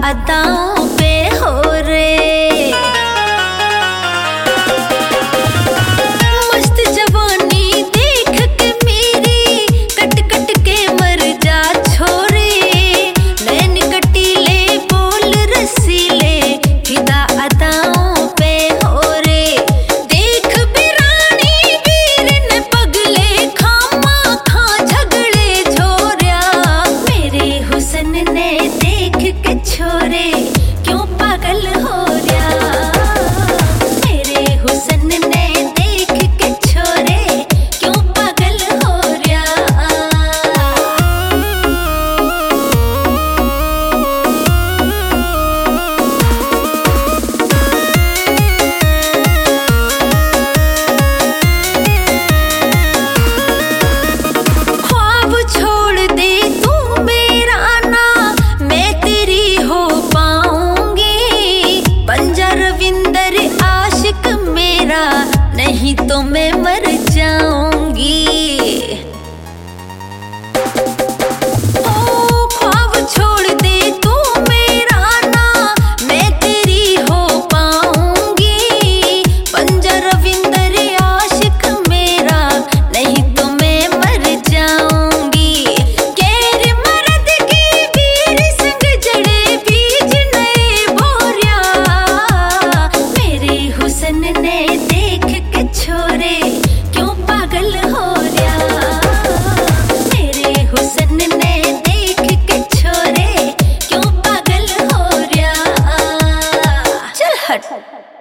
अदाओं पे हो रे। मस्त जवानी देख के मेरी कट कट के मर जा छोरे। नैन कटीले बोल रसीले फिदा अदाओं पे हो रे। देख बिरानी वीर ने पगले खामा खा झगड़े छोरिया। मेरे हुस्न ने देख के छोरे क्यों पागल हो रहा। मेरे हुस्न ने देख के छोरे क्यों पागल हो रहा। ख्वाब छोड़ दे तू मेरा ना मैं तेरी हो पाऊंगी। बन जा रविंदर आशिक मेरा नहीं तो मैं मर जाऊंगी। ओ ख्वाब छोड़ दे तू मेरा ना मैं तेरी हो पाऊंगी। बन जा रविंदर आशिक मेरा नहीं तो मैं मर जाऊंगी। गैर मर्द के वीर संग जड़े बीज नए बोरिया। मेरे हुस्न ने देख के छोरे क्यों पागल हो रहा। मेरे हुस्न ने देख के छोरे क्यों पागल हो रहा। चल हट।